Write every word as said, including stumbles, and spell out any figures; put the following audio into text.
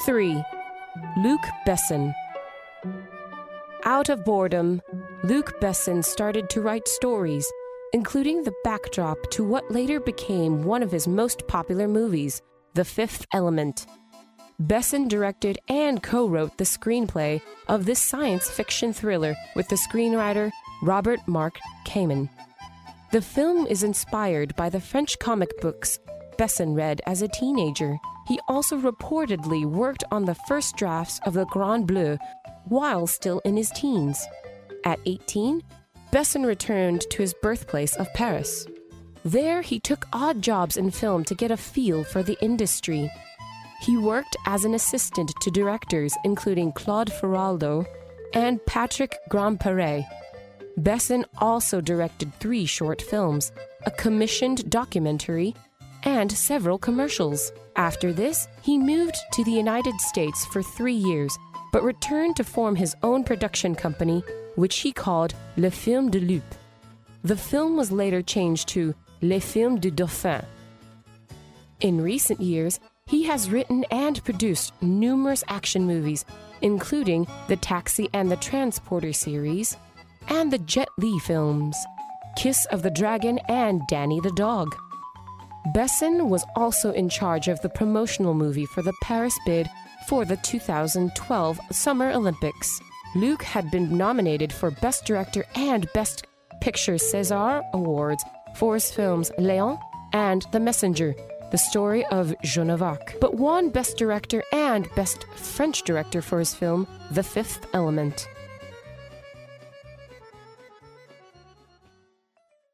three. Luc Besson. Out of boredom, Luc Besson started to write stories, including the backdrop to what later became one of his most popular movies, The Fifth Element. Besson directed and co-wrote the screenplay of this science fiction thriller with the screenwriter Robert Mark Kamen. The film is inspired by the French comic books Besson read as a teenager. He also reportedly worked on the first drafts of The Grand Bleu while still in his teens. At eighteen, Besson returned to his birthplace of Paris. There, he took odd jobs in film to get a feel for the industry. He worked as an assistant to directors including Claude Ferraldo and Patrick Grandperret. Besson also directed three short films, a commissioned documentary, and several commercials. After this, he moved to the United States for three years, but returned to form his own production company, which he called Le Film de Lup. The film was later changed to Les Films du Dauphin. In recent years, he has written and produced numerous action movies, including the Taxi and the Transporter series, and the Jet Li films, Kiss of the Dragon and Danny the Dog. Besson was also in charge of the promotional movie for the Paris bid for the two thousand twelve Summer Olympics. Luc had been nominated for Best Director and Best Picture César Awards for his films Léon and The Messenger, the story of Joan of Arc, but won Best Director and Best French Director for his film The Fifth Element.